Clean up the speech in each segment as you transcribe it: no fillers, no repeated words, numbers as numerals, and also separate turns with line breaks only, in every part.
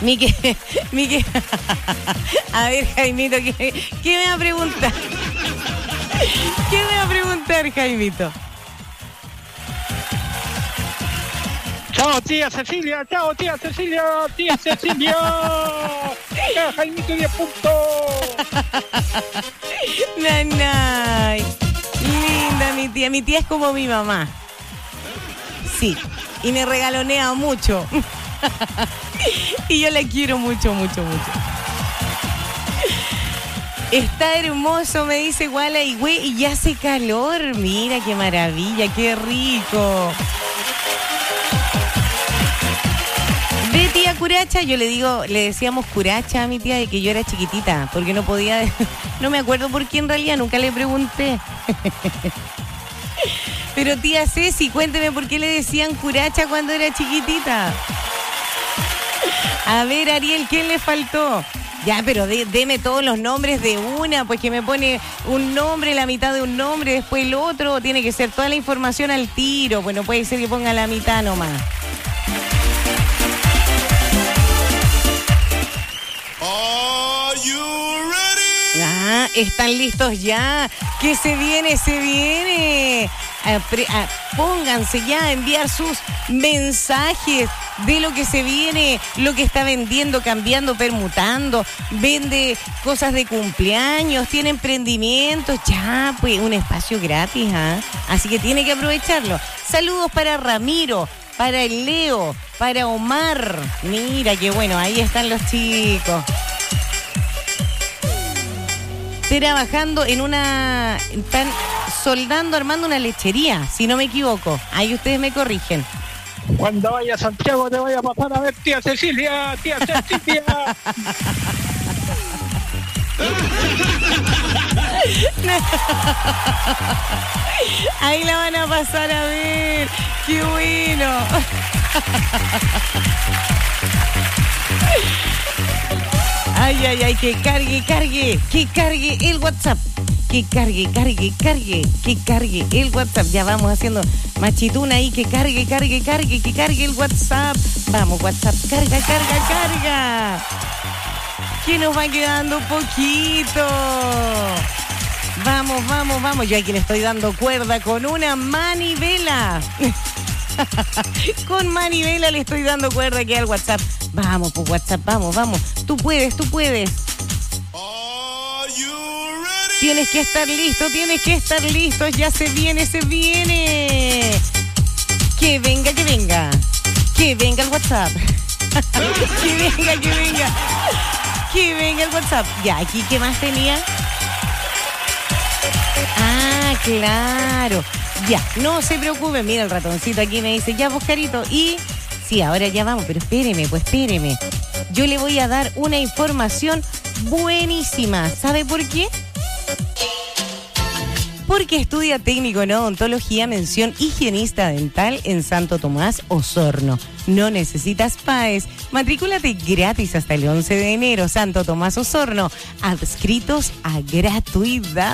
Mique, Mique. A ver, Jaimito, ¿qué me va a preguntar? ¿Qué me va a preguntar, Jaimito?
Chao, tía Cecilia. Chao, tía Cecilia. Tía Cecilia. Jaimito 10 puntos.
Nanay. Linda mi tía. Mi tía es como mi mamá. Sí. Y me regalonea mucho. Y yo la quiero mucho, mucho, mucho. Está hermoso, me dice Guala y güey, y ya hace calor. Mira qué maravilla, qué rico. De tía Curacha, yo le decíamos Curacha a mi tía de que yo era chiquitita, porque no podía, no me acuerdo por qué en realidad, nunca le pregunté. Pero tía Ceci, cuénteme por qué le decían Curacha cuando era chiquitita. A ver, Ariel, ¿quién le faltó? Ya, pero deme todos los nombres de una, pues que me pone un nombre, la mitad de un nombre, después el otro, tiene que ser toda la información al tiro, pues no puede ser que ponga la mitad nomás.
Are you ready?
Ah, están listos ya. Que se viene, se viene. Pónganse ya a enviar sus mensajes de lo que se viene, lo que está vendiendo, cambiando, permutando, vende cosas de cumpleaños, tiene emprendimientos, ya, pues un espacio gratis, ¿eh? Así que tiene que aprovecharlo. Saludos para Ramiro, para el Leo, para Omar. Mira qué bueno, ahí están los chicos. Trabajando en una... Están soldando, armando una lechería, si no me equivoco. Ahí ustedes me corrigen.
Cuando vaya a Santiago te voy a pasar a ver, tía Cecilia. Tía Cecilia.
Ahí la van a pasar a ver. ¡Qué bueno! Ay, ay, ay, que cargue el WhatsApp. Que cargue el WhatsApp. Ya vamos haciendo machituna ahí, que cargue el WhatsApp. Vamos, WhatsApp, carga. Que nos va quedando poquito. Vamos. Yo aquí le estoy dando cuerda con una manivela. Con manivela le estoy dando cuerda aquí al WhatsApp. Vamos, pues WhatsApp, vamos. Tú puedes. Tienes que estar listo, ya se viene. Que venga el WhatsApp. Que venga el WhatsApp. Ya, aquí, ¿qué más tenía? Ah, claro. Ya, no se preocupe, mira el ratoncito aquí me dice, ya, Boscarito, y... Sí, ahora ya vamos, pero espéreme. Yo le voy a dar una información buenísima. ¿Sabe por qué? Porque estudia técnico en odontología, mención higienista dental en Santo Tomás, Osorno. No necesitas PAES. Matrículate gratis hasta el 11 de enero. Santo Tomás, Osorno. Adscritos a gratuidad.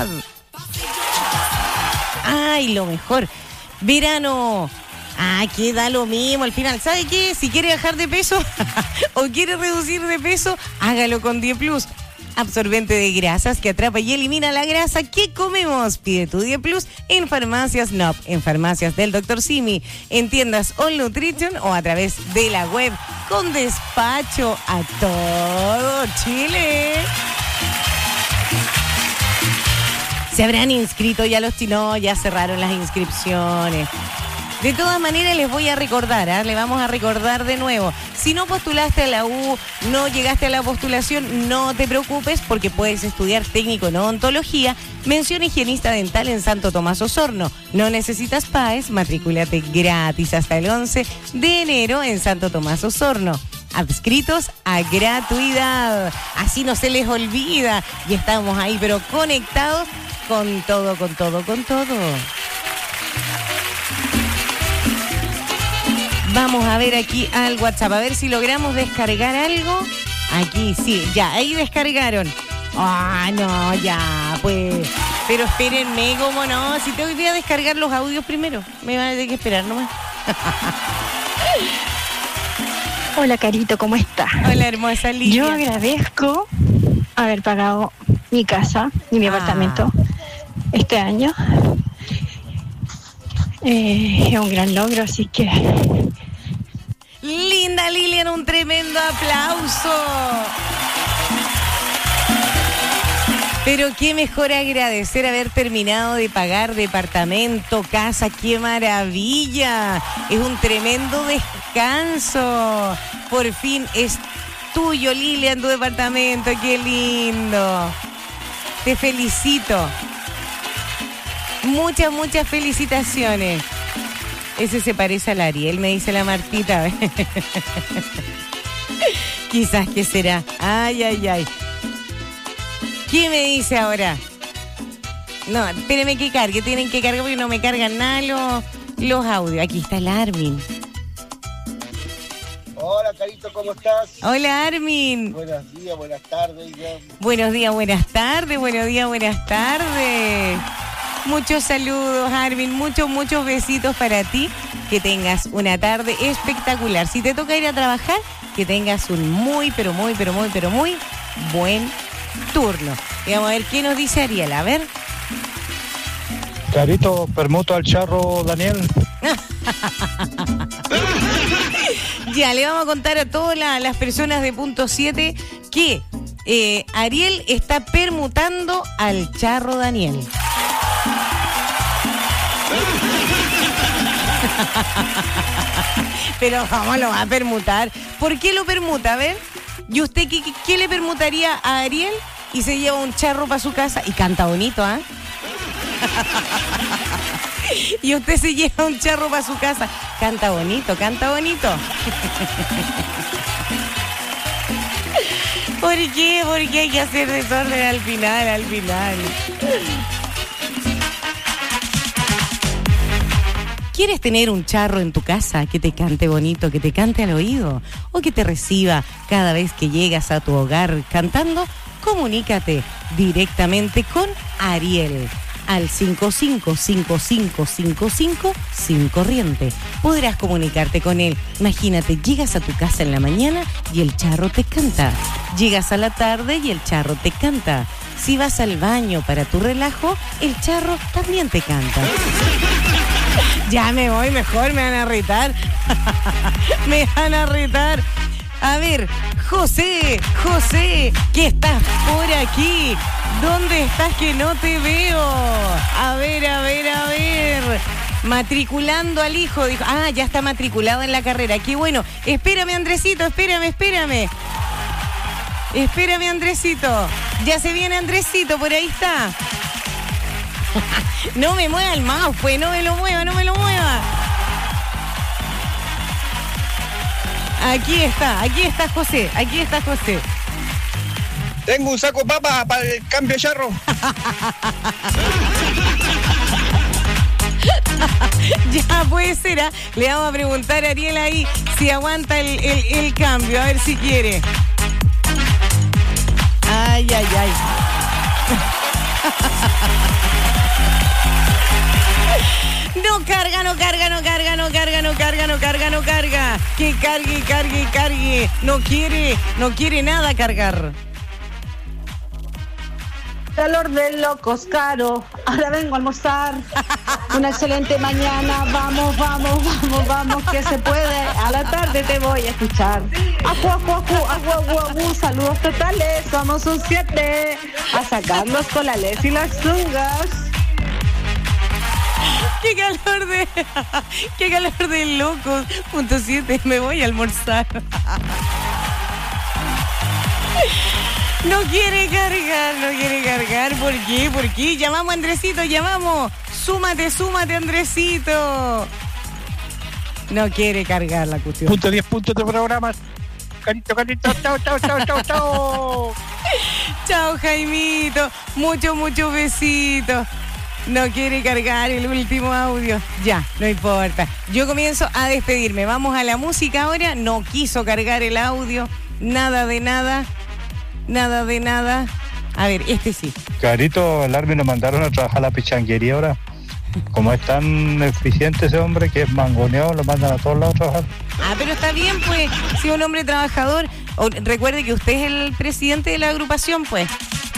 Ay, lo mejor. Verano. Que da lo mismo al final. ¿Sabe qué? Si quiere bajar de peso o quiere reducir de peso, hágalo con Die Plus. Absorbente de grasas que atrapa y elimina la grasa que comemos. Pide tu Die Plus en farmacias NOP, en farmacias del Dr. Simi, en tiendas All Nutrition o a través de la web con despacho a todo Chile. ¿Se habrán inscrito ya los chinos? Ya cerraron las inscripciones. De todas maneras les voy a recordar, le vamos a recordar de nuevo. Si no postulaste a la U, no llegaste a la postulación, no te preocupes porque puedes estudiar técnico en odontología, mención higienista dental en Santo Tomás, Osorno. No necesitas PAES, matrículate gratis hasta el 11 de enero en Santo Tomás, Osorno. Adscritos a gratuidad. Así no se les olvida. Y estamos ahí, pero conectados con todo. Vamos a ver aquí al WhatsApp, a ver si logramos descargar algo. Aquí, sí, ya, ahí descargaron. No, ya, pues. Pero espérenme, ¿cómo no? Si tengo que ir a descargar los audios primero. Me van a tener que esperar nomás.
Hola, Carito, ¿cómo estás?
Hola, hermosa Lilia.
Yo agradezco haber pagado mi casa y mi apartamento este año. Es un gran logro, así que...
Linda Lilian, un tremendo aplauso. Pero qué mejor agradecer haber terminado de pagar departamento, casa, qué maravilla. Es un tremendo descanso. Por fin es tuyo, Lilian, tu departamento, qué lindo. Te felicito. Muchas, muchas felicitaciones. Ese se parece al Ariel, me dice la Martita. Quizás que será. Ay, ay, ay. ¿Qué me dice ahora? No, espérenme que cargue. Tienen que cargar porque no me cargan nada los audios. Aquí está el Armin.
Hola, Carito, ¿cómo estás?
Hola, Armin.
Buenos días, buenas tardes.
Buenos días, buenas tardes. Buenos días, buenas tardes. Muchos saludos, Armin. Muchos besitos para ti. Que tengas una tarde espectacular. Si te toca ir a trabajar, que tengas un muy buen turno. Y vamos a ver qué nos dice Ariel. A ver.
Carito, permuto al charro Daniel.
Ya, le vamos a contar a todas las personas de punto 7 que Ariel está permutando al charro Daniel. Pero ¿cómo lo va a permutar? ¿Por qué lo permuta? A ver, ¿y usted qué le permutaría a Ariel? Y se lleva un charro para su casa y canta bonito, ¿ah? Y usted se lleva un charro para su casa. Canta bonito. ¿Por qué? Porque hay que hacer desorden al final. ¿Quieres tener un charro en tu casa que te cante bonito, que te cante al oído o que te reciba cada vez que llegas a tu hogar cantando? Comunícate directamente con Ariel al 555555 sin corriente. Podrás comunicarte con él. Imagínate, llegas a tu casa en la mañana y el charro te canta. Llegas a la tarde y el charro te canta. Si vas al baño para tu relajo, el charro también te canta. Ya me voy, mejor me van a irritar. A ver, José, que estás por aquí. ¿Dónde estás que no te veo? A ver. Matriculando al hijo, dijo. Ah, ya está matriculado en la carrera. Qué bueno. Espérame, Andresito, espérame. Espérame, Andresito. Ya se viene Andresito, por ahí está. No me mueva el mouse, pues, no me lo mueva. Aquí está José.
Tengo un saco de papas para el cambio de charro.
Ya puede ser, ¿eh? Le vamos a preguntar a Ariel ahí si aguanta el cambio, a ver si quiere. Ay. No carga. Que cargue. No quiere nada cargar.
Calor de locos, Caro. Ahora vengo a almorzar. Una excelente mañana. Vamos, que se puede. A la tarde te voy a escuchar. Ajú. Saludos totales. Somos un 7. A sacar los colales y las zungas.
Qué calor de locos. Punto 7, me voy a almorzar. No quiere cargar. ¿Por qué? Llamamos a Andresito, Súmate, Andresito. No quiere cargar la cuestión.
Punto 10 puntos de programa. Carito. Chao.
Chao, Jaimito. Muchos besitos. No quiere cargar el último audio. Ya, no importa. Yo comienzo a despedirme. Vamos a la música ahora. No quiso cargar el audio. Nada de nada. A ver, este sí.
Carito, el Armin nos mandaron a trabajar a la pichanguería ahora.
como es tan eficiente ese hombre que es mangoneado, lo mandan a todos lados a trabajar.
Ah, pero está bien, pues, si un hombre trabajador. Recuerde que usted es el presidente de la agrupación, pues.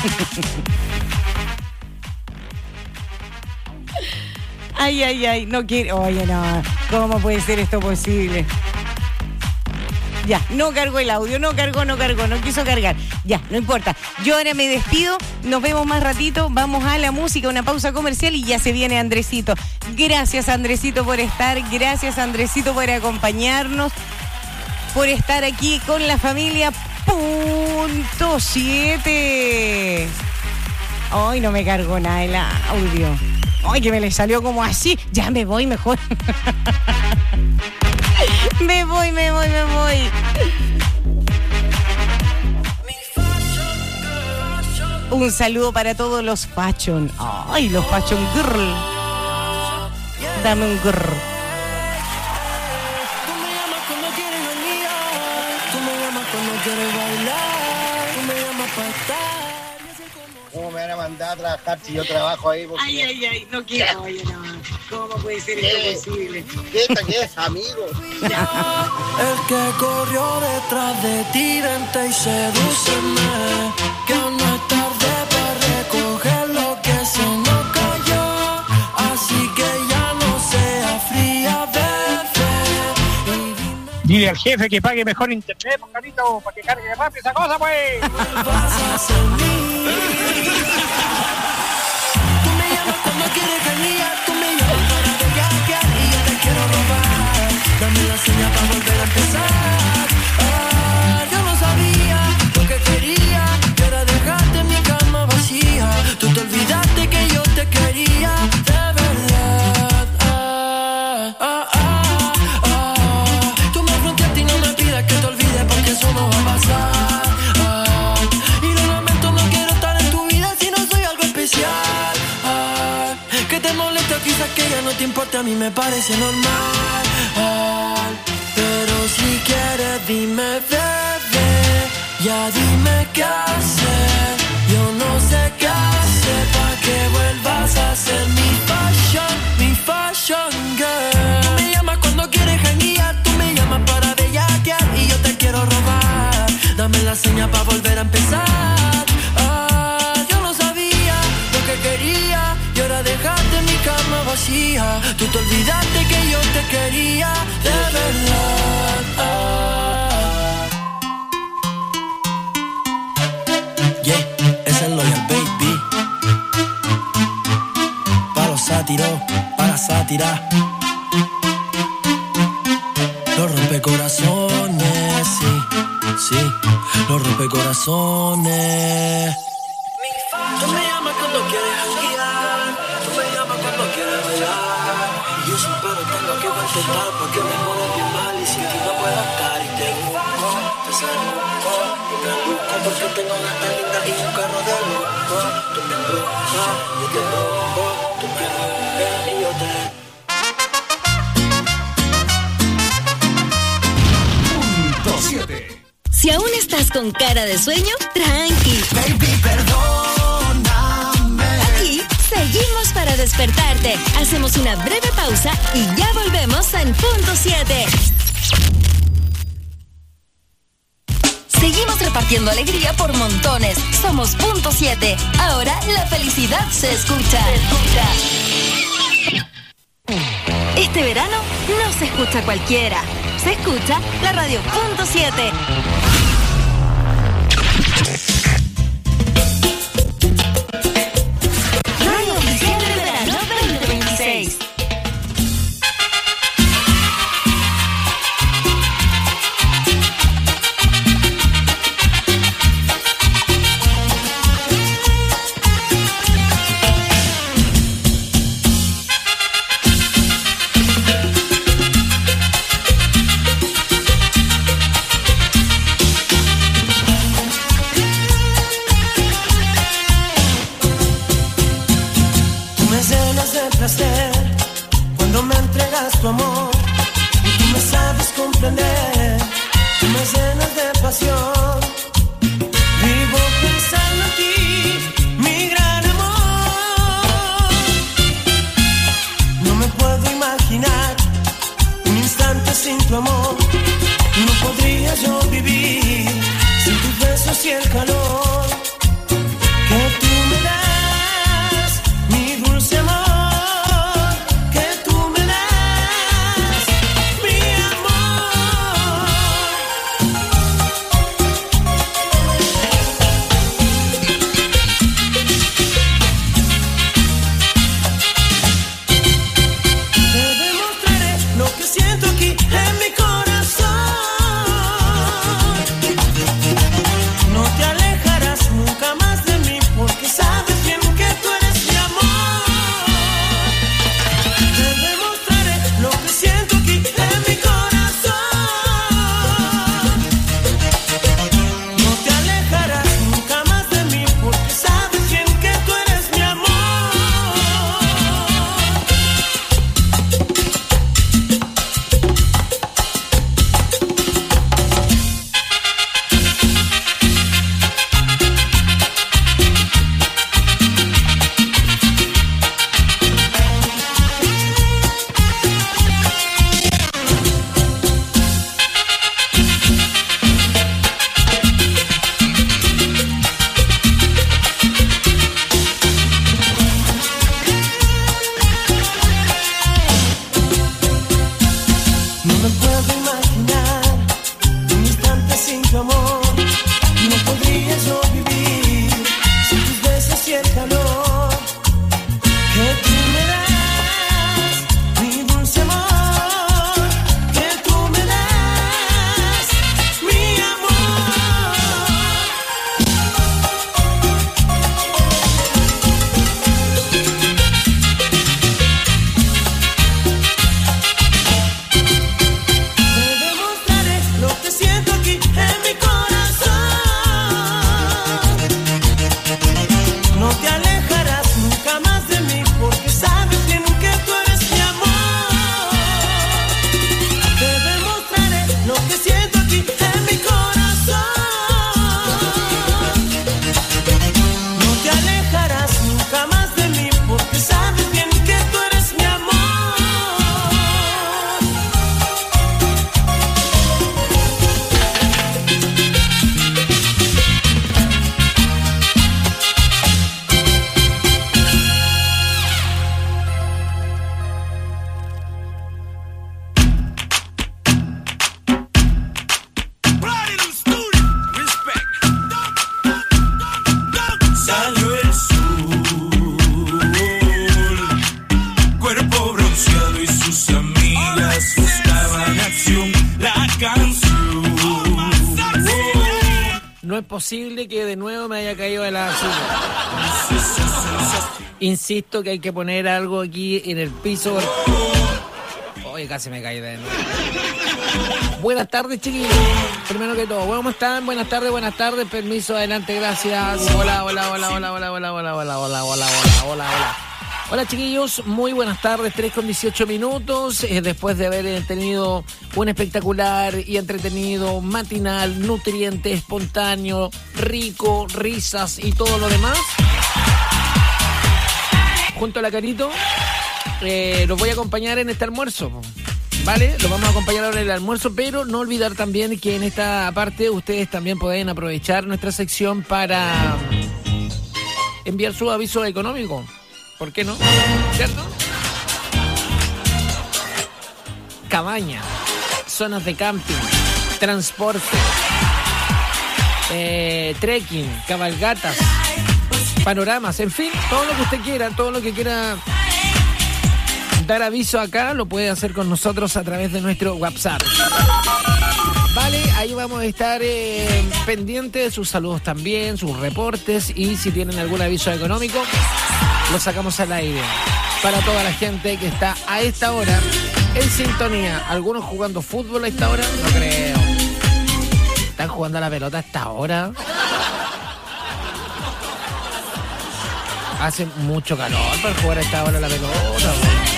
Ay, no quiero. Oye, no, ¿cómo puede ser esto posible? Ya, no cargó el audio, no quiso cargar. Ya, no importa. Yo ahora me despido, nos vemos más ratito, vamos a la música, una pausa comercial y ya se viene Andresito. Gracias, Andresito, por estar, gracias, Andresito, por acompañarnos, por estar aquí con la familia punto 7. Ay, no me cargó nada el audio. Ay, que me le salió como así. Ya me voy mejor. Me voy. Un saludo para todos los fashion. Ay, los fashion girl. Dame un girl.
Tú me llamas cuando quieres janguear. Tú me llamas cuando quieres bailar. Tú me llamas para estar.
¿Cómo me van a mandar a trabajar si yo trabajo ahí? Porque...
Ay, no quiero, oye, no. ¿Cómo puede ser esto posible?
¿Qué es, amigo?
El que corrió detrás de ti, vente y sedúceme. Que aún no es tarde para recoger lo que se nos cayó. Así que ya no sea fría, bebé.
Dile al jefe que pague mejor internet, pues, carito, para que cargue rápido esa cosa, pues.
Vas a ser mío. Tú me llamas cuando quieres janguear. Tú me llamas para bellaquear y yo te quiero robar. Dame la señal para volver a empezar. Yo no sabía lo que quería, que era dejarte en mi cama vacía. Tú te olvidaste que yo te quería de verdad. Tú me fronteaste y no me pidas que te olvides porque eso no va a pasar. Y lo lamento, no quiero estar en tu vida si no soy algo especial. Que te molesta, quizás que ya no te importa, a mí me parece normal. Pero si quieres dime, bebé, ya dime qué hacer. Yo no sé qué hacer para que vuelvas a ser mi fashion girl. Tú me llamas cuando quieres janguear, tú me llamas para bellaquear y yo te quiero robar. Dame la señal para volver a empezar. Yo no sabía lo que quería y ahora dejarte en mi cama vacía. Tú te olvidaste que yo te quería de verdad. Yeah, ese es Loyal Baby. Para los sátiros, para sátira. Los rompecorazones, sí, los rompecorazones. Tú me llamas cuando quieres janguear, tú me llamas cuando quieres bailar. Y yo sin pero tengo que contestar porque me pones bien mal y sin ti no puedo estar. Y te busco, te busco, y me busco porque tengo una tan linda y un carro de lujo. Tú me embrujas, yo te rompo, tú me ves y yo te...
Si aún estás con cara de sueño, tranqui.
Baby, perdóname.
Aquí seguimos para despertarte. Hacemos una breve pausa y ya volvemos en punto 7. Seguimos repartiendo alegría por montones. Somos punto 7. Ahora la felicidad se escucha. Este verano no se escucha cualquiera. Se escucha la radio punto 7. Radio oficial del verano 2026.
es posible que de nuevo me haya caído de la silla. Insisto que hay que poner algo aquí en el piso. Oye, casi me caí de nuevo. Buenas tardes, chiquillos. Primero que todo, ¿cómo están? Buenas tardes. Permiso, adelante, gracias. Hola. Hola, chiquillos, muy buenas tardes, 3:18. Después de haber tenido un espectacular y entretenido matinal, nutriente, espontáneo, rico, risas y todo lo demás. Junto a la Carito, los voy a acompañar en este almuerzo. ¿Vale? Los vamos a acompañar ahora en el almuerzo, pero no olvidar también que en esta parte ustedes también pueden aprovechar nuestra sección para enviar su aviso económico. ¿Por qué no? ¿Cierto? Cabaña, zonas de camping, transporte, trekking, cabalgatas, panoramas, en fin, todo lo que usted quiera, todo lo que quiera dar aviso acá, lo puede hacer con nosotros a través de nuestro WhatsApp. Vale, ahí vamos a estar pendientes de sus saludos también, sus reportes, y si tienen algún aviso económico, lo sacamos al aire para toda la gente que está a esta hora en sintonía. ¿Algunos jugando fútbol a esta hora? No creo. ¿Están jugando a la pelota a esta hora? Hace mucho calor para jugar a esta hora a la pelota.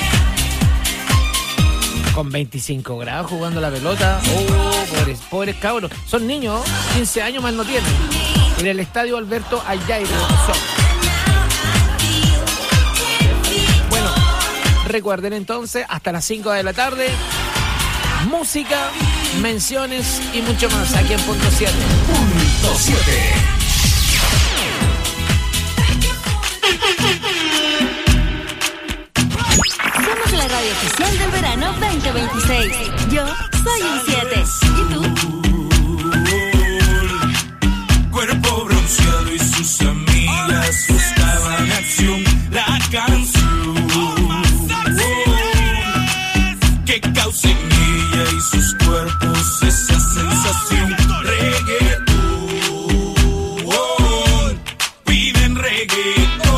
Con 25 grados jugando a la pelota. Oh, pobres cabros. Son niños, 15 años más no tienen. En el estadio Alberto Ayaire. Bueno, recuerden entonces, hasta las 5 de la tarde, música, menciones y mucho más aquí en Punto 7.
Punto 7.
Somos la radio oficial del verano 2026. Yo soy un 7. ¿Y tú?
Cuerpo bronceado y sus amigas buscaban acción. La canción que causa en ella y sus cuerpos esa sensación. Reggaetón, piden reggaetón.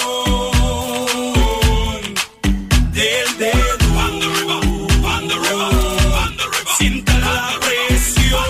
Del dedo, sienta la presión.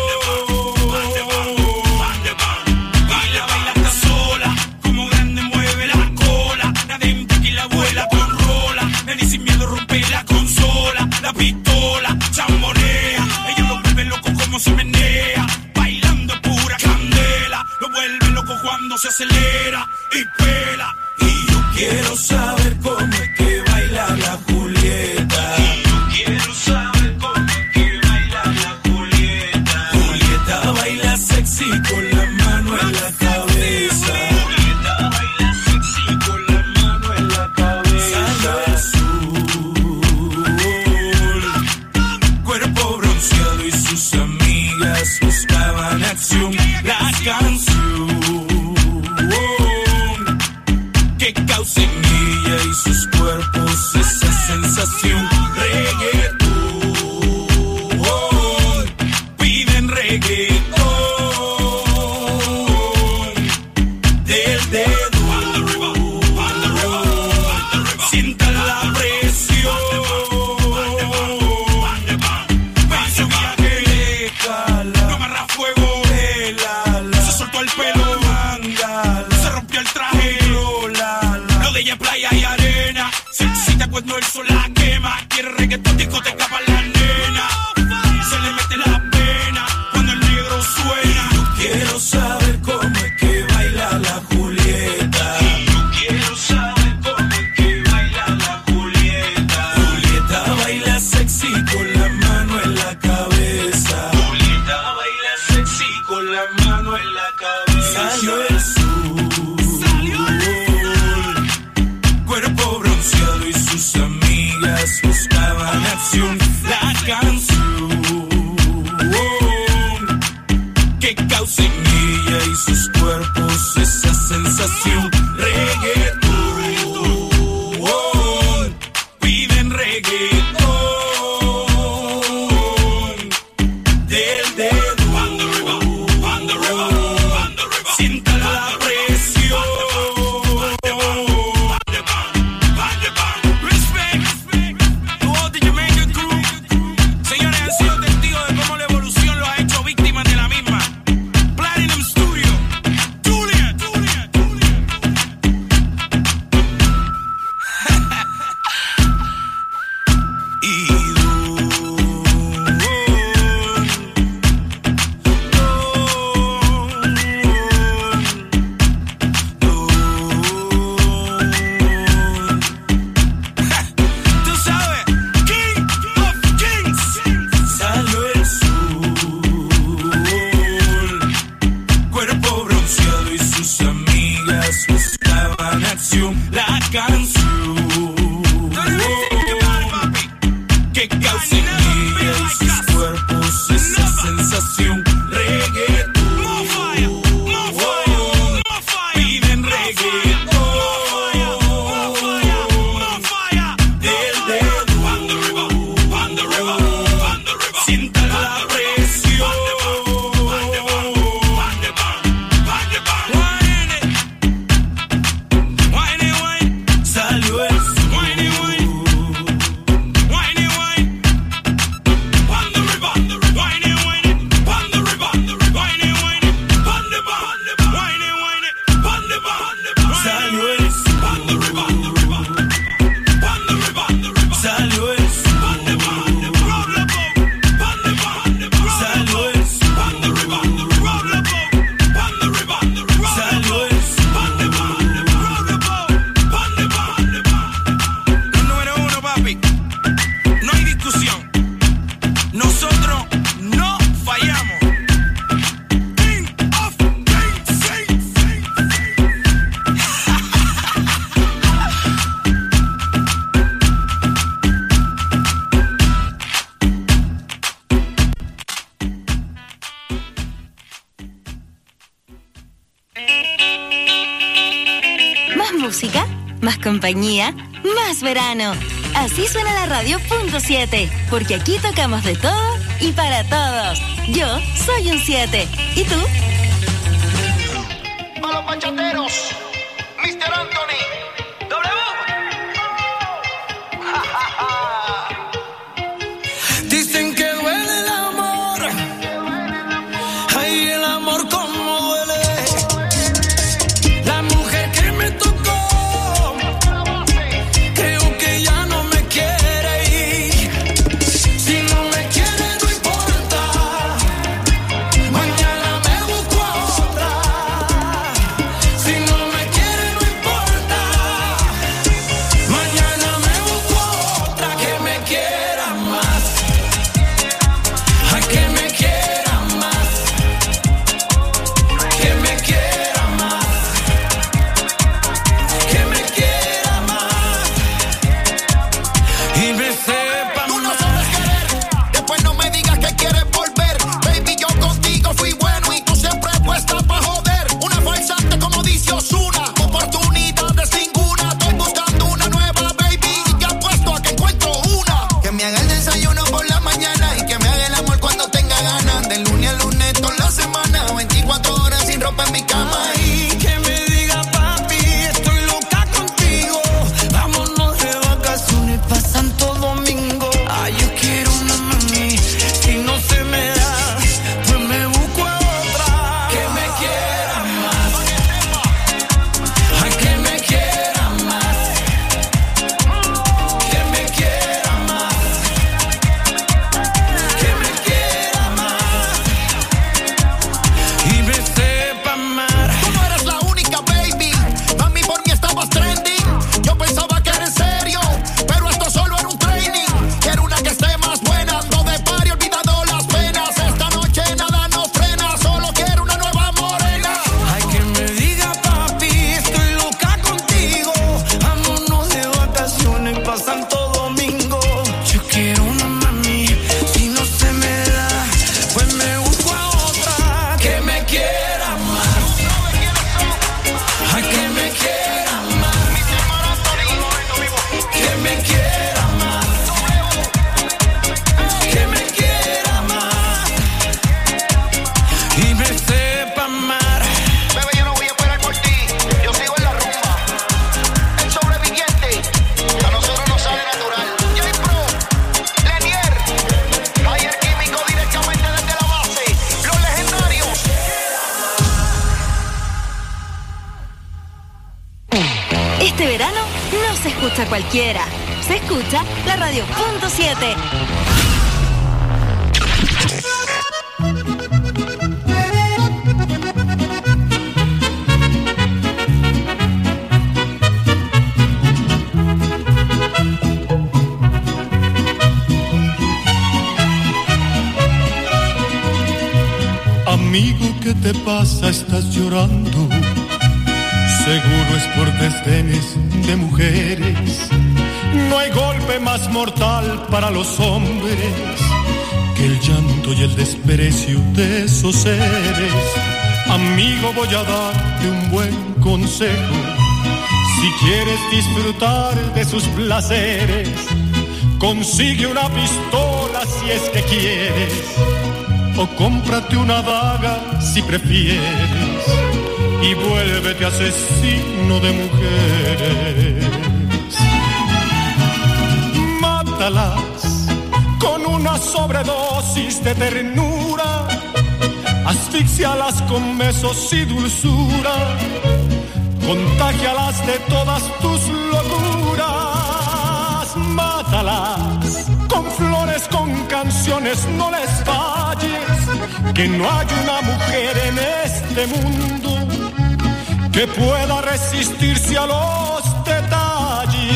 Baila, baila hasta sola, como grande mueve la cola. La dentro que la abuela controla. Neni sin miedo rompe la consola. La pistola, chambonea. Ella lo vuelve loco como se menea. Bailando pura candela. Lo vuelve loco cuando se acelera y pela. Y yo quiero saber cómo es que baila la Julieta. Y yo quiero saber cómo es que baila la Julieta. Julieta baila sexy con la mano en la cabeza. Julieta baila sexy con la mano en la cabeza. Salió el sol, cuerpo bronceado y sus amigas buscaban acción. La canción que causa en ella y sus cuerpos esa sensación. Reggaetón, piden reggaetón. Del dedo, sienta la presión. Me hizo viaje, no amarra fuego, se soltó el pelo, se rompió el traje. Lo de ella es playa y arena. Se excita cuando el sol la quema. Quiere reggaetón, discoteca para la nena. Se le mete la pena cuando el negro suena. Yo quiero saber cómo es que baila la Julieta. Yo quiero saber cómo es que baila la Julieta. Julieta baila sexy con la mano en la cabeza. Julieta baila sexy con la mano en la cabeza. Salió el cuerpo bronceado y sus amigas buscaban acción. La canción que causa en ella y sus cuerpos esa sensación. Reggaetón, piden reggaetón. Del dedo,
música, más compañía, más verano. Así suena la radio .7, porque aquí tocamos de todo y para todos. Yo soy un 7. ¿Y tú?
A los bachateros, Mr. Anthony, W.
Dicen que duele el amor. Ay, el amor como duele. La mujer que me tocó, creo que ya no me quiere ir. Si no me quiere no importa, mañana me busco a otra. Si no me quiere no importa, mañana me busco a otra que me quiera más. Ay, que me quiera más, que me quiera más, que me quiera más y me sepa
Tú no
más.
sabes querer, después no me digas que quieres volver. Baby, yo contigo fui bueno y tú siempre puesta pa' joder. Una farsante como dice Ozuna, oportunidades ninguna. Estoy buscando una nueva, baby, y te apuesto a que encuentro una. Que me haga el desayuno por la mañana y que me haga el amor cuando tenga ganas. De lunes a lunes toda la semana, 24 horas sin ropa en mi cama.
Y que me diga papi, estoy loca contigo. Vámonos de vacaciones pa' Santo Domingo. Ay, yo quiero una mami, si no se me da, pues me busco a otra. Que me quiera más, ay, que me quiera más, que me quiera más, que me quiera más y me sepa amar.
Tú no eres la única, baby. Mami, por mí estabas trending. Yo pensaba que era en serio, pero esto solo era un training. Quiero una que esté más buena, ando de party, olvidando las penas. Esta noche nada nos frena, solo quiero una nueva morena.
Ay, que me diga papi, estoy loca contigo. Vámonos de vacaciones pa' Santo Domingo. Yo quiero una mami, si no se me da, pues me busco a otra. Que me quiera más, ay, que me quiera más, que me quiera más, que me quiera más y me sepa amar.
Bebé, yo no voy a esperar por ti, yo sigo en la rumba. El sobreviviente, a nosotros nos sale natural. J-Pro, Lenier, Taller Químico directamente desde la base. Los legendarios.
Este verano no se escucha cualquiera. Se escucha la radio .7.
Amigo, ¿qué te pasa? Estás llorando. Seguro es por desdenes de mujeres. No hay golpe más mortal para los hombres que el llanto y el desprecio de esos seres. Amigo, voy a darte un buen consejo. Si quieres disfrutar de sus placeres, consigue una pistola si es que quieres, o cómprate una daga si prefieres, y vuélvete asesino de mujeres. Mátalas con una sobredosis de ternura, asfixialas con besos y dulzura, contágialas de todas tus locuras. Mátalas con flores, con canciones, no les falles, que no hay una mujer en este mundo que pueda resistirse a los detalles.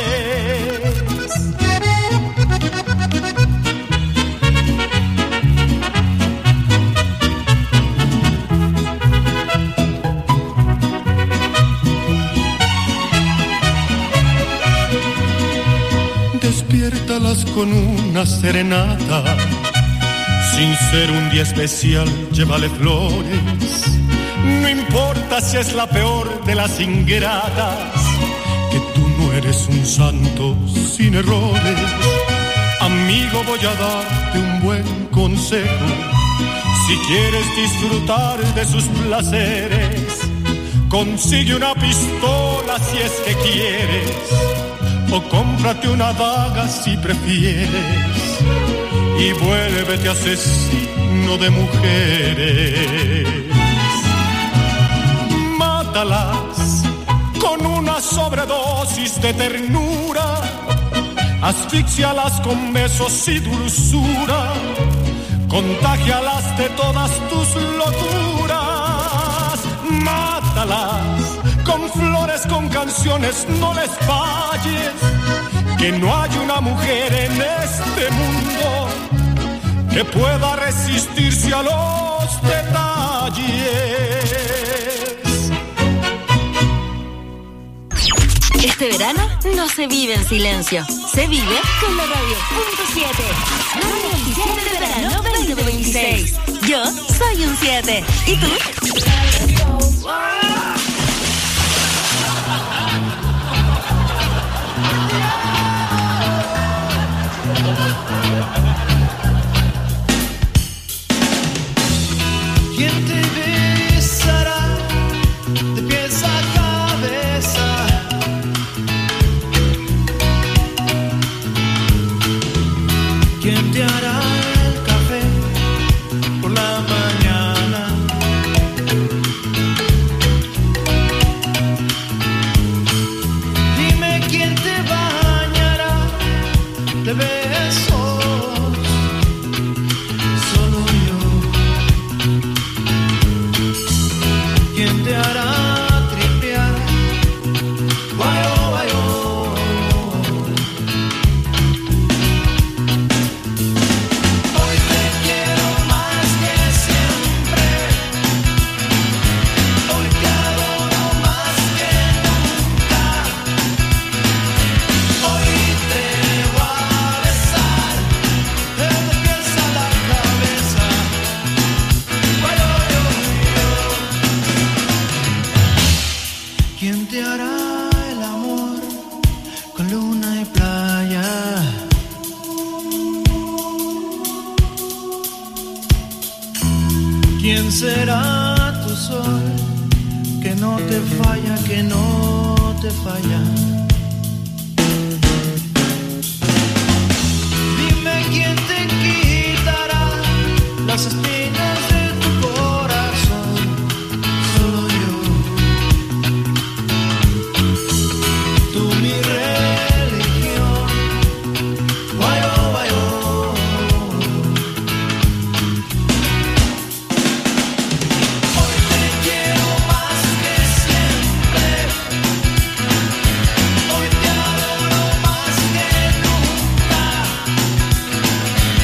Despiértalas con una serenata, sin ser un día especial, llévale flores. No importa si es la peor de las ingratas, eres un santo sin errores. Amigo, voy a darte un buen consejo. Si quieres disfrutar de sus placeres, consigue una pistola si es que quieres, o cómprate una daga si prefieres, y vuélvete asesino de mujeres. Mátalas con una sobredosis de ternura, asfixialas con besos y dulzura, contágialas de todas tus locuras. Mátalas con flores, con canciones, no les falles, que no hay una mujer en este mundo que pueda resistirse a los detalles.
Este verano no se vive en silencio, se vive con la Radio .7. Radio oficial de verano 2026. Yo soy un 7. ¿Y tú?
¿Quién te besará de pies a cabeza? ¿Quién te hará el café por la mañana? Dime quién te bañará de besos. Solo yo. ¿Quién te hará tripear? Guayo, guayo. Hoy te quiero más que siempre. Hoy te adoro más que nunca. Hoy te voy a besar desde los pies a la cabeza. Guayo, yo. ¿Quién te hará el amor con luna y playa? ¿Quién será tu sol que no te falla, que no te falla? Dime quién te quitará las espinas de tu corazón. Solo yo. Tú mi religión. Guayo, guayo. Hoy te quiero más que siempre. Hoy te adoro más que nunca.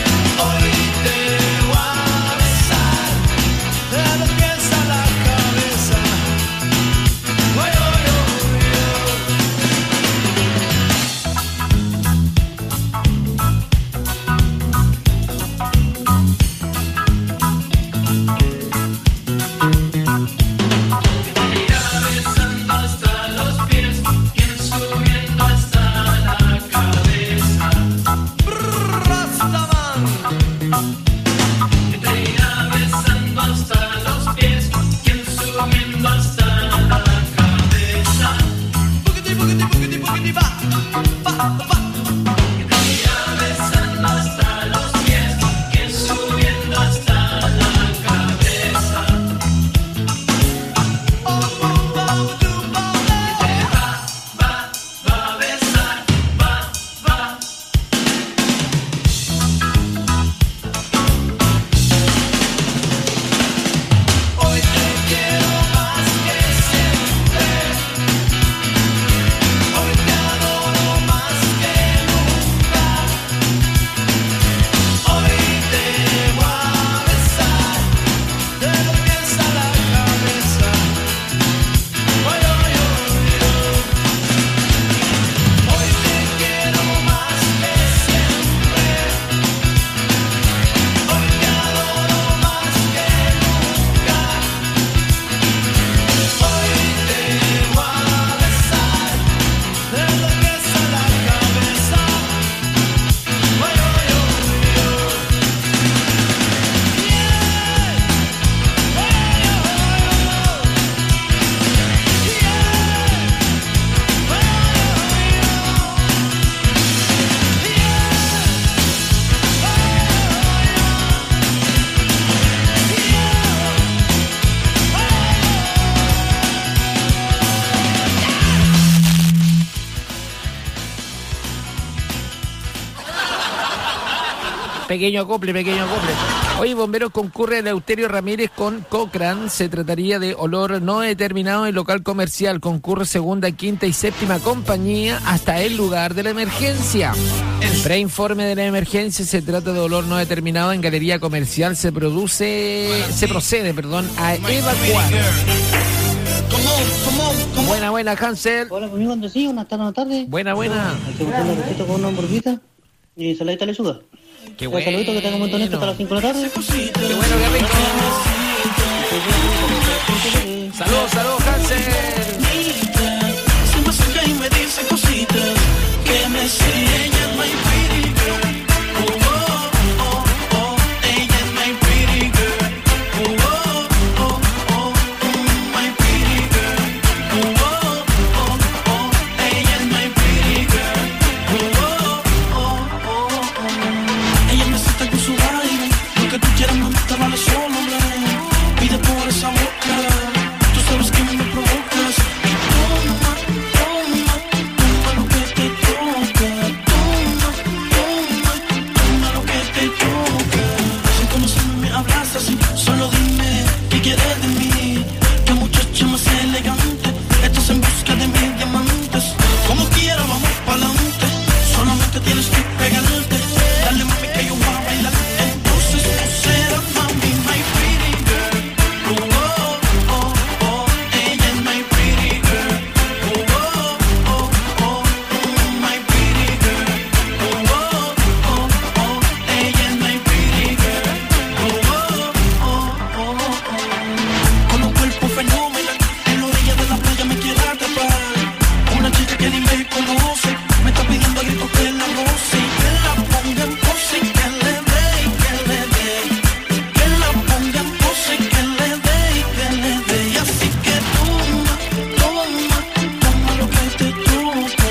Pequeño acople. Hoy bomberos concurre a Eleuterio Ramírez con Cochrane. Se trataría de olor no determinado en local comercial. Concurre segunda, quinta y séptima compañía hasta el lugar de la emergencia. Preinforme de la emergencia. Se trata de olor no determinado en galería comercial. Se procede, a evacuar. Buena, Hansel.
Hola, conmigo Andresí, buenas tardes.
Buena.
Hay que buscar un receta con una hamburguita y saladita lechuga.
Qué bueno.
Saludito, que tenga un montón esto hasta las 5 de la tarde.
Qué bueno, qué rico. Saludos, Hansel.
Se me acerca y me dice cositas que me enseñan my pretty girl. Ella es my pretty girl. My pretty girl. Ella es my pretty girl. Ella me cita con su baile. Lo que tú quieras, mami, te vale solo hablar. Pide por esa boca. Tú sabes que me provocas. Y toma lo que te toca. Toma lo que te toca. Sin conocerme me hablas así. Solo dime qué quieres de mí. Qué muchacha más elegante. Estás en busca de mis diamantes. Como quiera vamos pa'lante. Solamente tienes que pegarte. Dale mami que yo voy a bailar. Entonces tú serás mami my pretty girl. Ella es my pretty girl. My pretty girl. Ella es my pretty girl. Con un cuerpo fenomenal. En la orilla de la playa me quiere atrapar. Una chica que ni me conoce. Me está pidiendo a gritos que la roce. Que la ponga en pose. Que le dé y que le dé. Que la ponga en pose. Que le dé y que le dé. Y así que toma lo que te toca.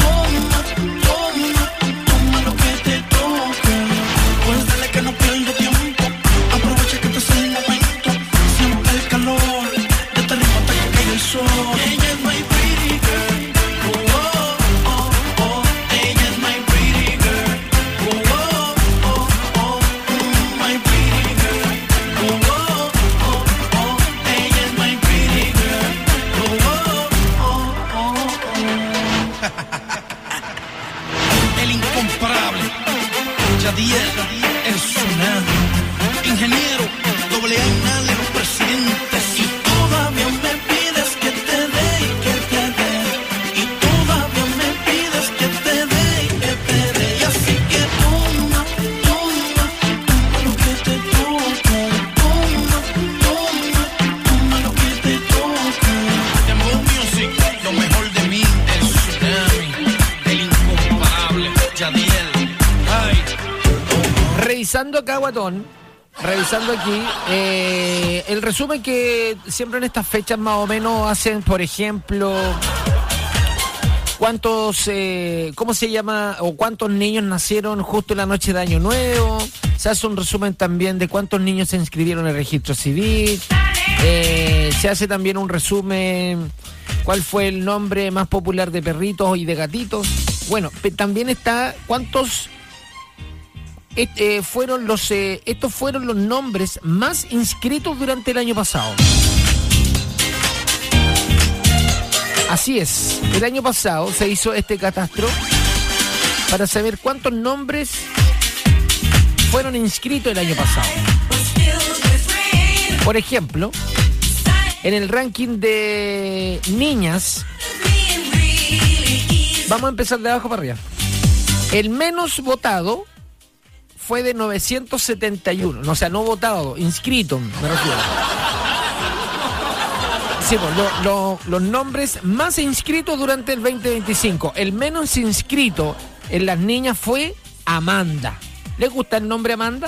Toma lo que te toca. Pues dale que no pierdo tiempo. Aprovecha que te es el momento. Siente el calor de este ritmo hasta que caiga el sol. Ella es my pretty girl. Ella es my pretty girl. My pretty girl. Ella es my pretty girl. El incomparable Yadiel, el tsunami, ingeniero, doble A inale, los presidentes. Y todavía me pides que te dé y que te dé. Y todavía me pides que te dé y que te dé. Y así que toma lo que te toca. Toma lo que te toca. Dembow Music, lo mejor de mí, el tsunami, el incomparable Yadiel. Ay.
Revisando acá, Guatón, revisando aquí, el resumen que siempre en estas fechas más o menos hacen, por ejemplo, cuántos, ¿cómo se llama? O cuántos niños nacieron justo en la noche de Año Nuevo. Se hace un resumen también de cuántos niños se inscribieron en el registro civil. Se hace también un resumen, cuál fue el nombre más popular de perritos y de gatitos. Bueno, también está cuántos... estos fueron los nombres más inscritos durante el año pasado. Así es, el año pasado se hizo este catastro para saber cuántos nombres fueron inscritos el año pasado. Por ejemplo, en el ranking de niñas, vamos a empezar de abajo para arriba. El menos votado fue de 971, o sea, no votado, inscrito, me refiero. Sí, los nombres más inscritos durante el 2025. El menos inscrito en las niñas fue Amanda. ¿Les gusta el nombre Amanda?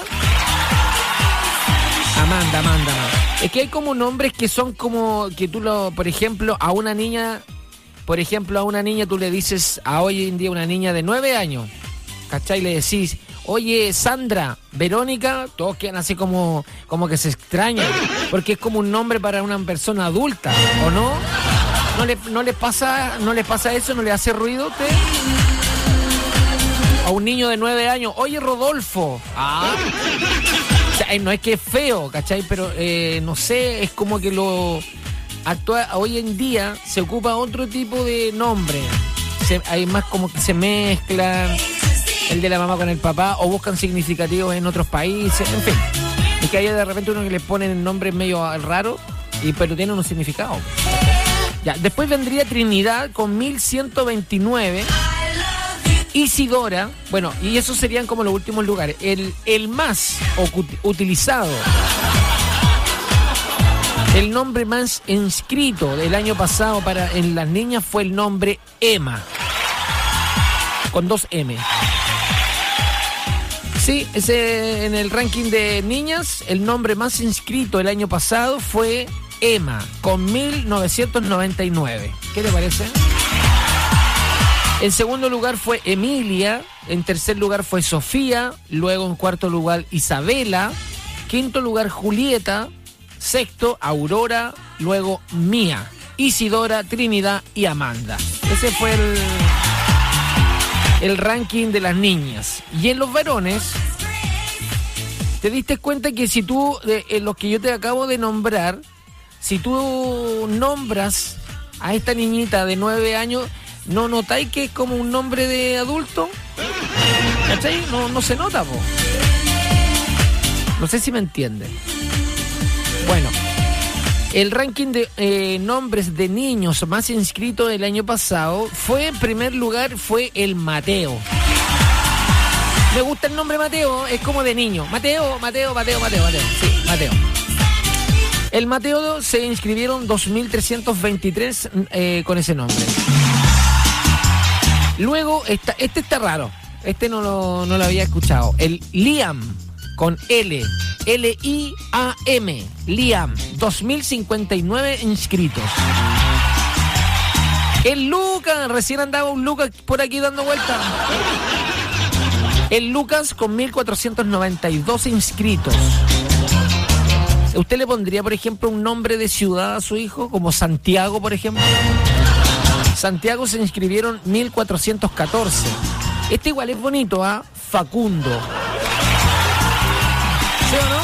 Amanda. Es que hay como nombres que son como que tú por ejemplo, a una niña tú le dices a hoy en día una niña de 9 años, ¿cachai? Le decís, oye, Sandra, Verónica, todos quedan así como que se extrañan, porque es como un nombre para una persona adulta, ¿o no? ¿No le pasa eso? ¿No le hace ruido a usted? A un niño de 9 años, oye Rodolfo. O sea, no es que es feo, ¿cachai? Pero no sé, es como que hoy en día se ocupa otro tipo de nombre. Hay más como que se mezclan el de la mamá con el papá o buscan significativos en otros países, en fin. Es que hay de repente uno que le ponen nombres medio raros, pero tienen un significado. Ya, después vendría Trinidad con 1129. Isidora, bueno, y esos serían como los últimos lugares. El más utilizado, el nombre más inscrito del año pasado en las niñas fue el nombre Emma, con 2 M. Sí, ese en el ranking de niñas, el nombre más inscrito el año pasado fue Emma, con 1999. ¿Qué te parece? En segundo lugar fue Emilia, en tercer lugar fue Sofía, luego en cuarto lugar Isabela, quinto lugar Julieta, sexto Aurora, luego Mía, Isidora, Trinidad y Amanda. Ese fue el ranking de las niñas. Y en los varones, te diste cuenta que si tú, en los que yo te acabo de nombrar, si tú nombras a esta niñita de 9 años... ¿No notáis que es como un nombre de adulto? ¿Cachai? No se nota, po. No sé si me entienden. Bueno, el ranking de nombres de niños más inscritos del año pasado en primer lugar fue el Mateo. Me gusta el nombre Mateo, es como de niño. Mateo. Sí, Mateo. El Mateo se inscribieron 2.323 con ese nombre. Luego, este está raro. Este no lo había escuchado. El Liam, con L-I-A-M. Liam, 2.059 inscritos. El Lucas, recién andaba un Lucas por aquí dando vueltas. El Lucas con 1.492 inscritos. ¿Usted le pondría, por ejemplo, un nombre de ciudad a su hijo? Como Santiago, por ejemplo. Santiago se inscribieron 1.414. Este igual es bonito, ¿ah? Facundo. ¿Sí o no?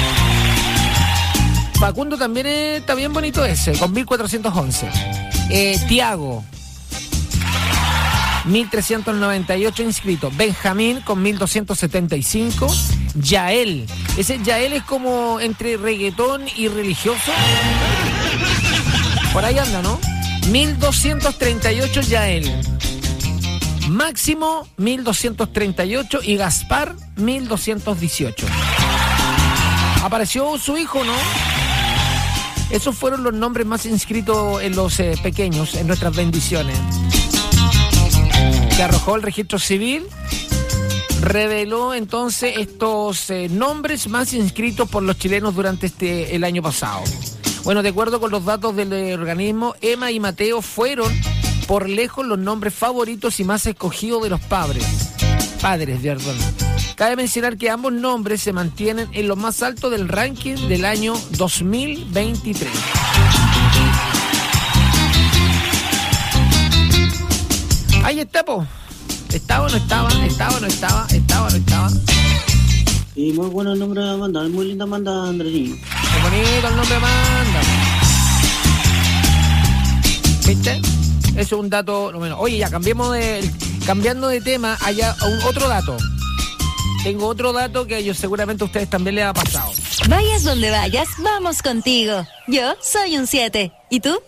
Facundo también está bien bonito ese, con 1.411. Tiago, 1.398 inscritos. Benjamín con 1.275. Yael. Ese Yael es como entre reggaetón y religioso. Por ahí anda, ¿no? 1.238 Yael. Máximo 1.238 y Gaspar 1.218. Apareció su hijo, ¿no? Esos fueron los nombres más inscritos en los pequeños, en nuestras bendiciones. Que arrojó el registro civil, reveló entonces estos nombres más inscritos por los chilenos durante el año pasado. Bueno, de acuerdo con los datos del organismo, Emma y Mateo fueron por lejos los nombres favoritos y más escogidos de los padres, perdón. Cabe mencionar que ambos nombres se mantienen en lo más alto del ranking del año 2023. Ahí está, po. ¿Estaba o no estaba?
Y muy bueno el nombre de Amanda, muy linda Amanda Andresino.
Qué bonito el nombre de Amanda. ¿Viste? Eso es un dato. Oye, ya cambiando de tema, allá otro dato. Tengo otro dato que seguramente a ustedes también les ha pasado.
Vayas donde vayas, vamos contigo. Yo soy un 7. ¿Y tú?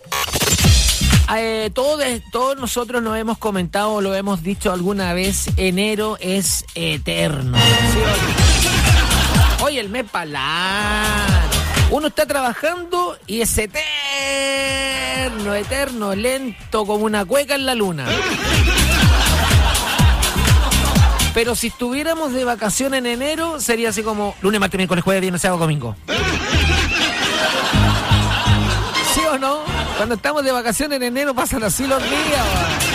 Todos nosotros nos hemos comentado, lo hemos dicho alguna vez, enero es eterno. ¿Sí? Oye, el mes palán. Uno está trabajando y es eterno, lento como una cueca en la luna. Pero si estuviéramos de vacaciones en enero, sería así como lunes, martes, miércoles, jueves, viernes, sábado, domingo. ¿Sí o no? Cuando estamos de vacaciones en enero pasan así los días.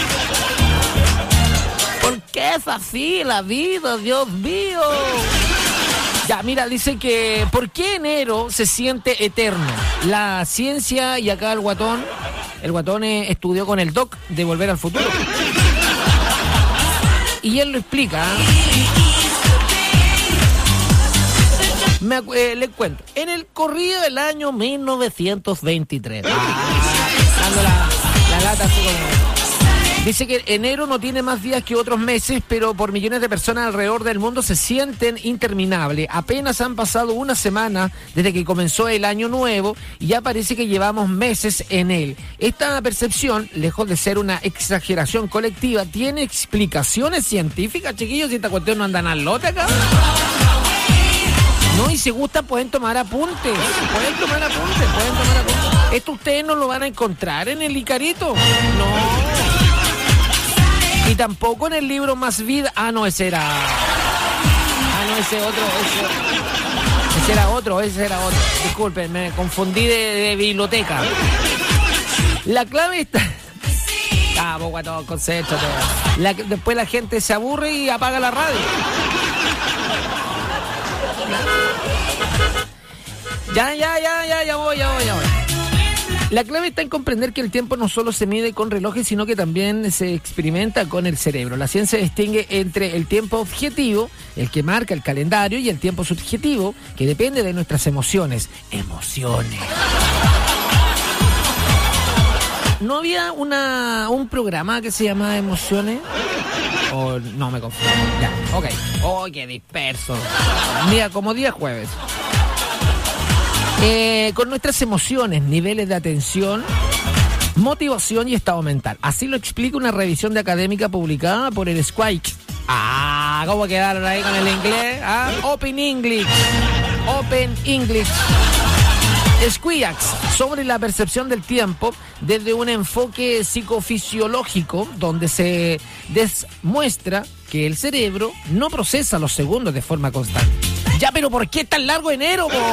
¿Por qué es así la vida, Dios mío? Ya, mira, dice que ¿por qué enero se siente eterno? La ciencia, y acá el guatón estudió con el Doc de Volver al Futuro. y él lo explica. Les cuento. En el corrido del año 1923. Dando la lata así como... Dice que enero no tiene más días que otros meses, pero por millones de personas alrededor del mundo se sienten interminables. Apenas han pasado una semana desde que comenzó el año nuevo y ya parece que llevamos meses en él. Esta percepción, lejos de ser una exageración colectiva, tiene explicaciones científicas, chiquillos, y esta cuestión no andan al lote acá. No, y si gustan pueden tomar apuntes. Pueden tomar apuntes. Esto ustedes no lo van a encontrar en el Icarito. No. Y tampoco en el libro Más Vida. Ah, no, ese era... Ah, no, ese era otro. Disculpen, me confundí de biblioteca. La clave está... Ah, vos, guatón, concéntrate. Después la gente se aburre y apaga la radio. Ya voy. La clave está en comprender que el tiempo no solo se mide con relojes, sino que también se experimenta con el cerebro. La ciencia distingue entre el tiempo objetivo, el que marca el calendario, y el tiempo subjetivo, que depende de nuestras emociones. ¿No había un programa que se llamaba Emociones? O no, me confundo. Ya, ok. Oh, qué disperso. Como día jueves. Con nuestras emociones, niveles de atención, motivación y estado mental. Así lo explica una revisión de académica publicada por el Squike. Ah, ¿cómo quedaron ahí con el inglés? Ah, Open English. Squiax, sobre la percepción del tiempo desde un enfoque psicofisiológico, donde se demuestra que el cerebro no procesa los segundos de forma constante. Ya, pero ¿por qué tan largo enero, po?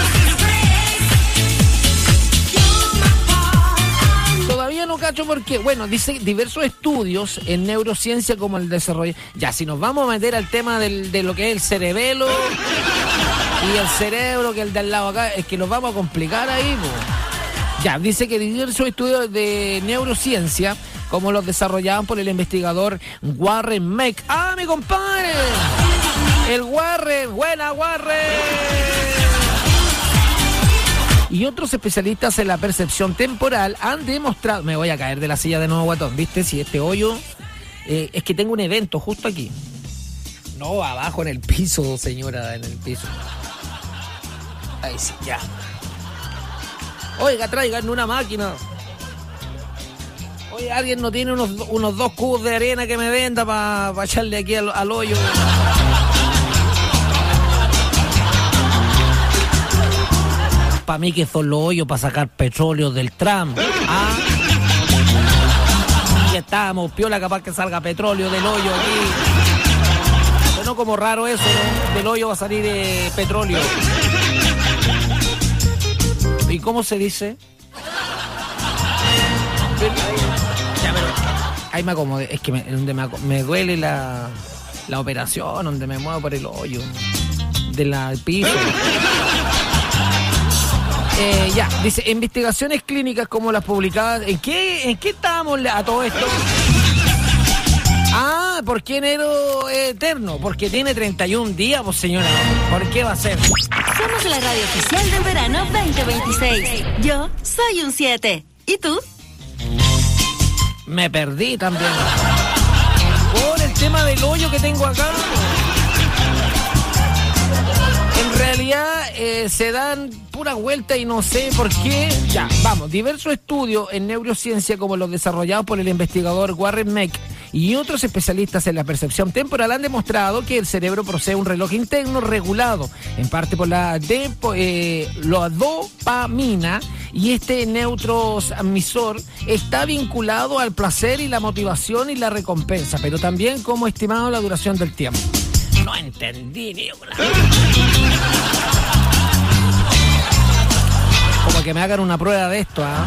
Todavía no cacho por qué. Bueno, dice diversos estudios en neurociencia como el desarrollo. Ya, si nos vamos a meter al tema de lo que es el cerebelo y el cerebro, que el de al lado acá, es que nos vamos a complicar ahí, po. Ya, dice que diversos estudios de neurociencia, como los desarrollados por el investigador Warren Meck. ¡Ah, mi compadre! El Warren, buena Warren. Y otros especialistas en la percepción temporal han demostrado... Me voy a caer de la silla de nuevo, guatón, ¿viste? Si este hoyo... es que tengo un evento justo aquí. No, abajo en el piso, señora, en el piso. Ahí sí, ya. Oiga, traigan una máquina. Oye, ¿alguien no tiene unos 2 cubos de arena que me venda para echarle aquí al hoyo? Para mí que son los hoyos para sacar petróleo del tram. ¿Ah? Y estábamos piola, capaz que salga petróleo del hoyo aquí. Bueno, como raro eso, ¿no? Del hoyo va a salir petróleo. ¿Y cómo se dice? Ya, pero ahí me acomodé. Es que donde me duele la operación, donde me muevo por el hoyo del piso. Ya, dice, investigaciones clínicas como las publicadas... ¿En qué estábamos a todo esto? Ah, ¿por qué enero es eterno? Porque tiene 31 días, pues señora. ¿Por qué va a ser?
Somos la radio oficial del verano 2026. Yo soy un 7. ¿Y tú?
Me perdí también. Por el tema del hoyo que tengo acá. En realidad se dan pura vuelta y no sé por qué. Ya, vamos. Diversos estudios en neurociencia, como los desarrollados por el investigador Warren Meck y otros especialistas en la percepción temporal, han demostrado que el cerebro posee un reloj interno regulado, en parte por la dopamina, y este neurotransmisor está vinculado al placer y la motivación y la recompensa, pero también como estimado la duración del tiempo. No entendí ni una. Como que me hagan una prueba de esto, ¿ah?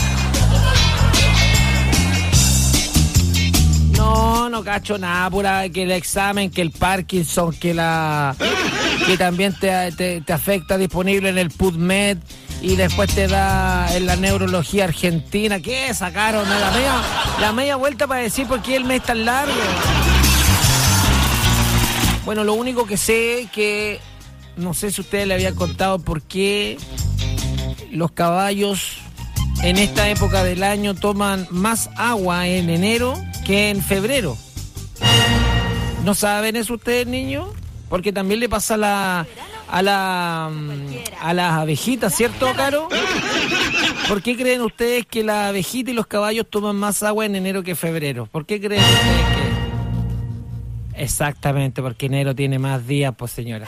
No cacho nada, pura que el examen, que el Parkinson, que también te afecta, disponible en el PubMed, y después te da en la neurología argentina. ¿Qué sacaron? La media vuelta para decir por qué el mes tan largo. Bueno, lo único que sé que, no sé si ustedes le habían contado por qué los caballos en esta época del año toman más agua en enero que en febrero. ¿No saben eso ustedes, niños? Porque también le pasa a las abejitas, ¿cierto, Caro? ¿Por qué creen ustedes que las abejitas y los caballos toman más agua en enero que febrero? ¿Por qué creen ustedes que...? Exactamente, porque enero tiene más días, pues, señora.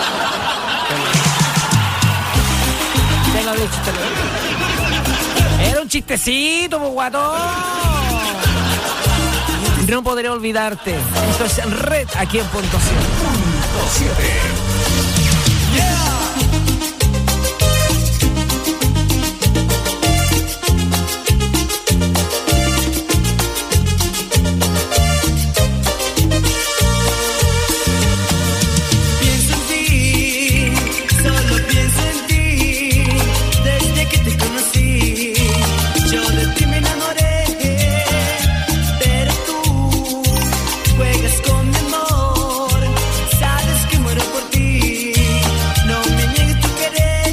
Era un chistecito, pues, guatón. No podré olvidarte. Esto es Red, aquí en Punto 7.
Pienso en ti, solo pienso en ti. Desde que te conocí, yo de ti me enamoré. Pero tú juegas con mi amor, sabes que muero por ti. No me niegues tu querer.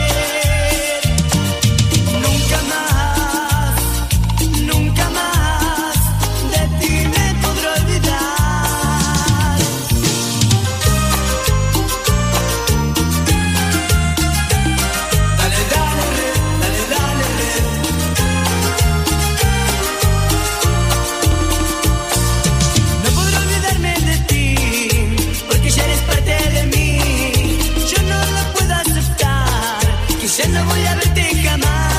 Nunca más de ti me podré olvidar. Dale, dale, red, dale, dale, red. No podré olvidarme de ti, porque ya eres parte de mí. Yo no lo puedo aceptar, que ya no voy a verte jamás.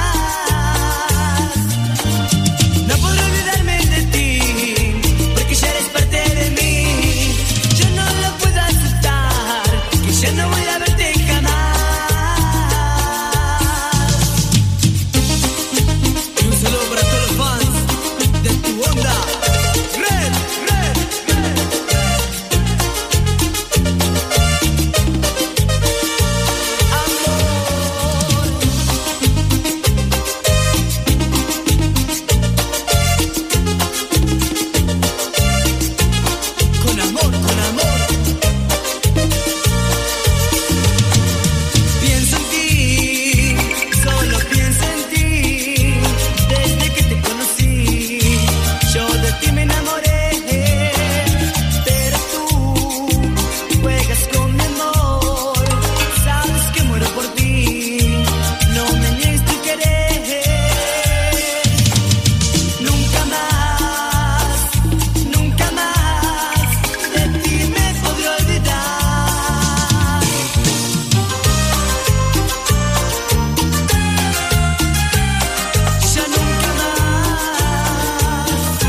No podré olvidarme de ti, porque ya eres parte de mí. Yo no lo puedo aceptar, que ya no voy a verte jamás. Y un saludo para todos los fans de tu onda. Red, red, con amor, con amor. Pienso en ti, solo pienso en ti. Desde que te conocí, yo de ti me enamoré. Pero tú juegas con mi amor, sabes que muero por ti. No me niegues tu querer. Nunca más de ti me podré olvidar. Ya nunca más.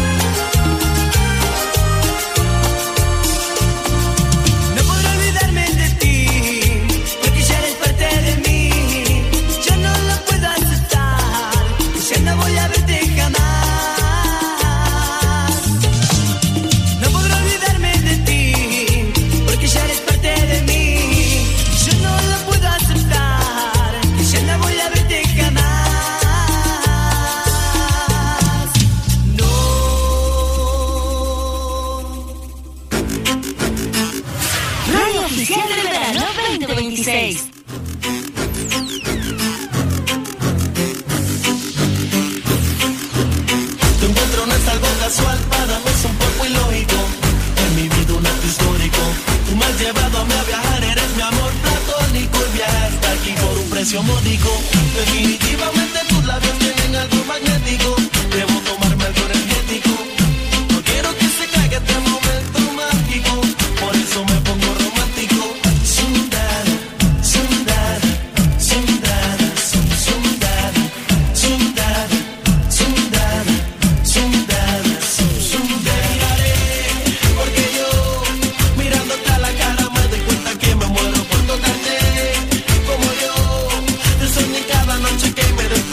No podré olvidarme de ti, porque ya eres parte de mí. Yo no lo puedo aceptar, que ya no voy a verte jamás. No podré olvidarme de ti, porque ya eres parte de mí. Yo no lo puedo aceptar, que ya no voy a verte jamás. No.
Radio Oficial del Verano 2026.
Tu encuentro no es algo casual, para mí es un poco ilógico. En mi vida un acto histórico. Tú me has llevado a mí a viajar, eres mi amor platónico. Y viajaste aquí por un precio módico. Definitivamente tus labios tienen algo magnético. Debo tomarme algo energético. No quiero que se caiga este momento mágico. Por eso me pongo romántico. Sundada, sundada, sundada, sundada, sundada, sundada, sundada, sundada. Porque yo, mirándote a la cara, me doy cuenta que me muero por tocarte. Como yo, te soñé cada noche que me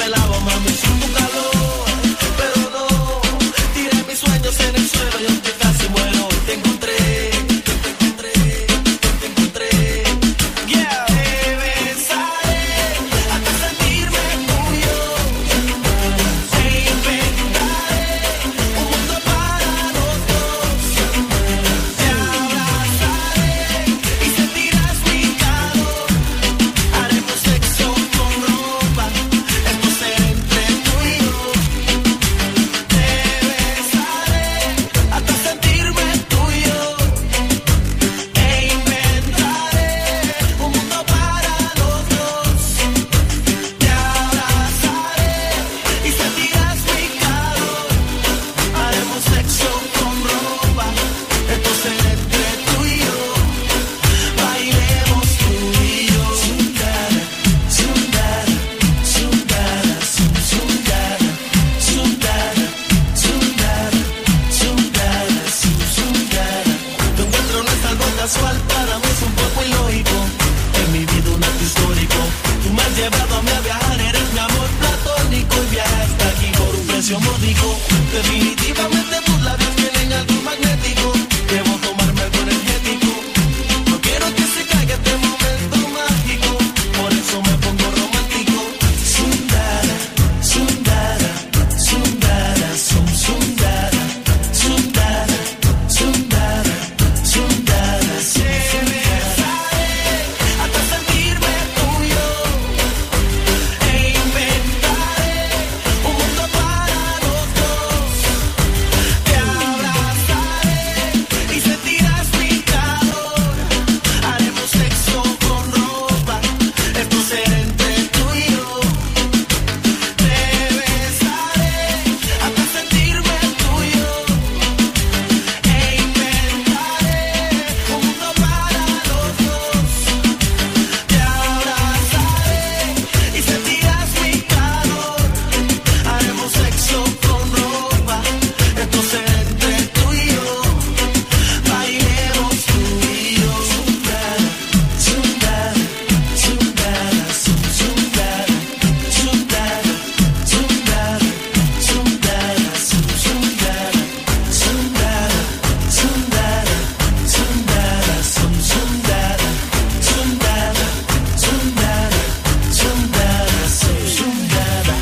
precio módico. Definitivamente tus labios tienen algo magnético. Debo tomarme algo energético. No quiero que se caiga este momento mágico. Por eso me pongo romántico. Sundara, sundara, sundara, sundara, sundara, sundara, sundara, sundara. Hasta sentirme tuyo e inventaré un mundo para los dos. Te abrazaré y sentirás mi calor. Haremos sexo con ropa, esto será entre tú y yo. Te besaré hasta sentirme tuyo e inventaré un mundo para los dos. Te abrazaré y sentirás mi calor. Haremos sexo con ropa, esto será entre tú y yo. Bailemos tú y yo. Sundara, sundara, sundara, sundara, sundara, sundara, sundara, sundara, sundara, sundara, sundara, sundara, sundara, sundara, sundara, sundara.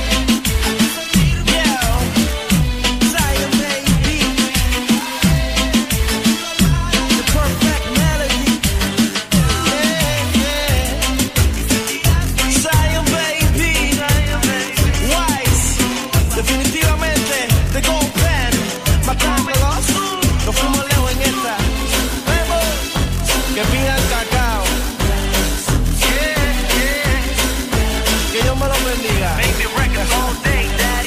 Zion, baby. The perfect melody. Zion, baby. Wise. Definitivamente, The Gold Pen. Matándolos. Nos fuimos lejos en esta. Vemos. Que pida el cacao. Que Dios me lo bendiga. Baby records all day, daddy.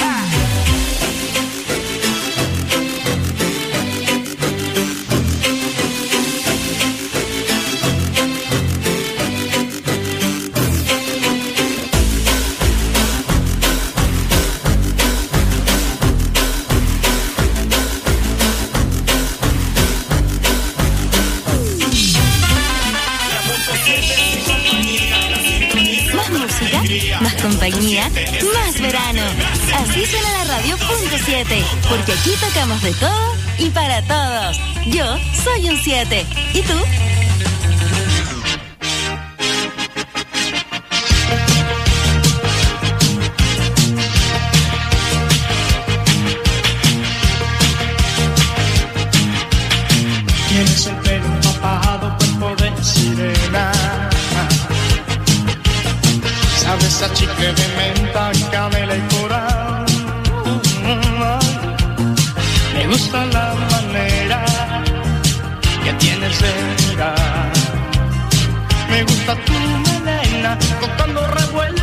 Más música, más compañía, más verano. Así suena la radio .7, porque aquí tocamos de todo y para todos. Yo soy un 7. ¿Y tú?
Tienes el pelo empapado, cuerpo de sirena. Sabes a chicle de menta, canela y coral. Me gusta la manera que tienes de mirar. Me gusta tu melena, tocando revuelta.